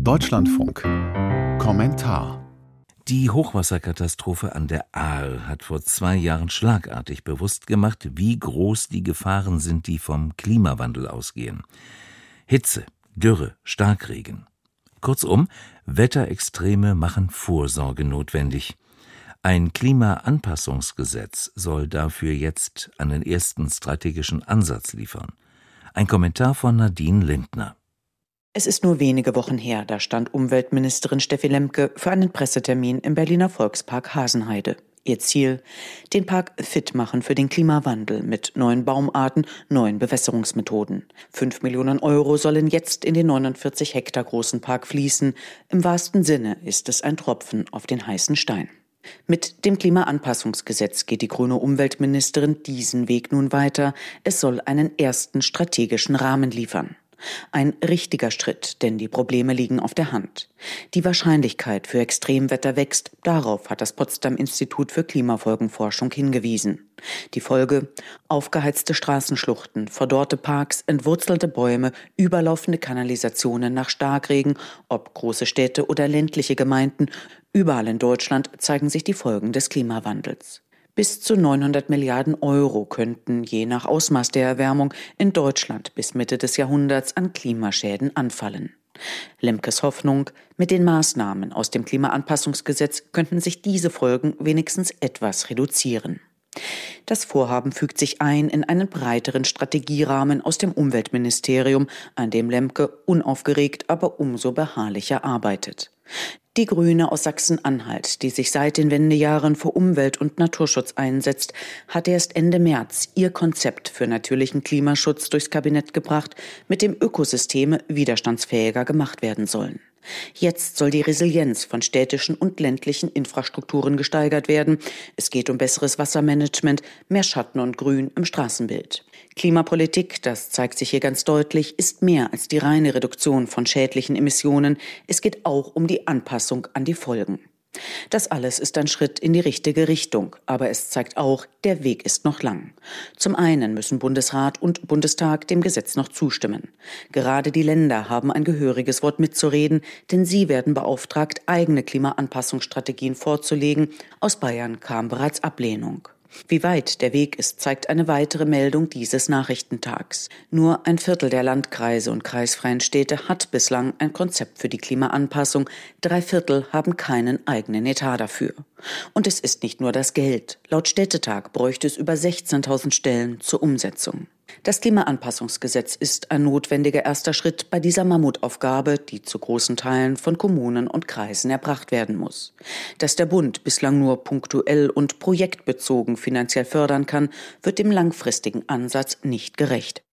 Deutschlandfunk. Kommentar. Die Hochwasserkatastrophe an der Ahr hat vor 2 Jahren schlagartig bewusst gemacht, wie groß die Gefahren sind, die vom Klimawandel ausgehen. Hitze, Dürre, Starkregen. Kurzum, Wetterextreme machen Vorsorge notwendig. Ein Klimaanpassungsgesetz soll dafür jetzt einen ersten strategischen Ansatz liefern. Ein Kommentar von Nadine Lindner. Es ist nur wenige Wochen her, da stand Umweltministerin Steffi Lemke für einen Pressetermin im Berliner Volkspark Hasenheide. Ihr Ziel: den Park fit machen für den Klimawandel mit neuen Baumarten, neuen Bewässerungsmethoden. 5 Millionen Euro sollen jetzt in den 49 Hektar großen Park fließen. Im wahrsten Sinne ist es ein Tropfen auf den heißen Stein. Mit dem Klimaanpassungsgesetz geht die grüne Umweltministerin diesen Weg nun weiter. Es soll einen ersten strategischen Rahmen liefern. Ein richtiger Schritt, denn die Probleme liegen auf der Hand. Die Wahrscheinlichkeit für Extremwetter wächst, darauf hat das Potsdam-Institut für Klimafolgenforschung hingewiesen. Die Folge: aufgeheizte Straßenschluchten, verdorrte Parks, entwurzelte Bäume, überlaufende Kanalisationen nach Starkregen, ob große Städte oder ländliche Gemeinden, überall in Deutschland zeigen sich die Folgen des Klimawandels. Bis zu 900 Milliarden Euro könnten, je nach Ausmaß der Erwärmung, in Deutschland bis Mitte des Jahrhunderts an Klimaschäden anfallen. Lemkes Hoffnung: mit den Maßnahmen aus dem Klimaanpassungsgesetz könnten sich diese Folgen wenigstens etwas reduzieren. Das Vorhaben fügt sich ein in einen breiteren Strategierahmen aus dem Umweltministerium, an dem Lemke unaufgeregt, aber umso beharrlicher arbeitet. Die Grüne aus Sachsen-Anhalt, die sich seit den Wendejahren für Umwelt- und Naturschutz einsetzt, hat erst Ende März ihr Konzept für natürlichen Klimaschutz durchs Kabinett gebracht, mit dem Ökosysteme widerstandsfähiger gemacht werden sollen. Jetzt soll die Resilienz von städtischen und ländlichen Infrastrukturen gesteigert werden. Es geht um besseres Wassermanagement, mehr Schatten und Grün im Straßenbild. Klimapolitik, das zeigt sich hier ganz deutlich, ist mehr als die reine Reduktion von schädlichen Emissionen. Es geht auch um die Anpassung an die Folgen. Das alles ist ein Schritt in die richtige Richtung, aber es zeigt auch, der Weg ist noch lang. Zum einen müssen Bundesrat und Bundestag dem Gesetz noch zustimmen. Gerade die Länder haben ein gehöriges Wort mitzureden, denn sie werden beauftragt, eigene Klimaanpassungsstrategien vorzulegen. Aus Bayern kam bereits Ablehnung. Wie weit der Weg ist, zeigt eine weitere Meldung dieses Nachrichtentags. Nur 1/4 der Landkreise und kreisfreien Städte hat bislang ein Konzept für die Klimaanpassung. 3/4 haben keinen eigenen Etat dafür. Und es ist nicht nur das Geld. Laut Städtetag bräuchte es über 16.000 Stellen zur Umsetzung. Das Klimaanpassungsgesetz ist ein notwendiger erster Schritt bei dieser Mammutaufgabe, die zu großen Teilen von Kommunen und Kreisen erbracht werden muss. Dass der Bund bislang nur punktuell und projektbezogen finanziell fördern kann, wird dem langfristigen Ansatz nicht gerecht.